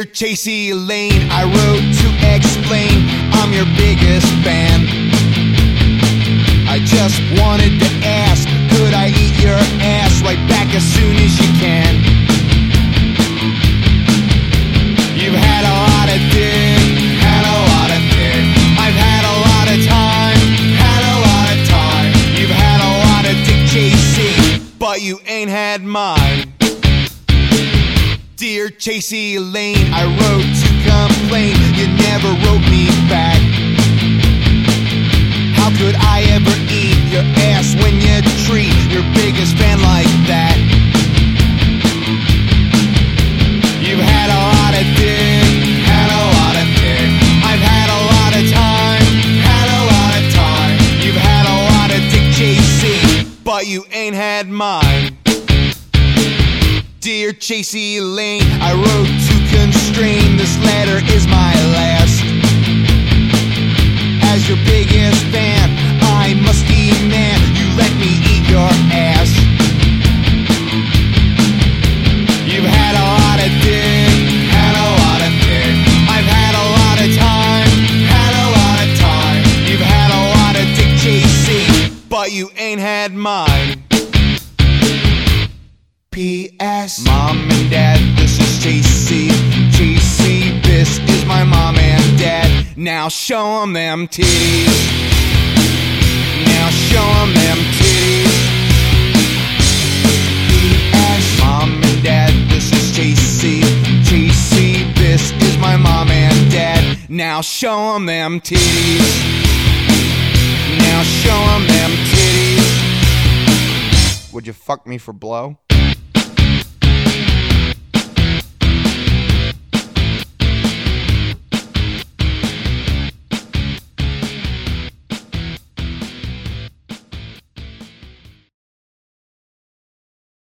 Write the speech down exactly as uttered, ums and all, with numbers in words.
Dear Chasey Lane, I wrote to explain I'm your biggest fan. I just wanted to ask, could I eat your ass right back as soon as you can? You've had a lot of dick, had a lot of dick. I've had a lot of time, had a lot of time. You've had a lot of dick, Chasey, but you ain't had mine. Dear Chasey Lane, I wrote to complain, you never wrote me back. How could I ever eat your ass when you treat your biggest fan like that? You've had a lot of dick, had a lot of dick. I've had a lot of time, had a lot of time. You've had a lot of dick, Chasey, but you ain't had mine. Dear Chasey Lane, I wrote to constrain, this letter is my last. As your biggest fan, I must demand you let me eat your ass. You've had a lot of dick, had a lot of dick. I've had a lot of time, had a lot of time. You've had a lot of dick, Chasey, but you ain't had mine. P S Mom and Dad, this is Chasey. Chasey, this is my mom and dad. Now show 'em them titties. Now show 'em them titties. P S Mom and Dad, this is Chasey. Chasey, this is my mom and dad. Now show 'em them titties. Now show 'em them titties. Would you fuck me for blow?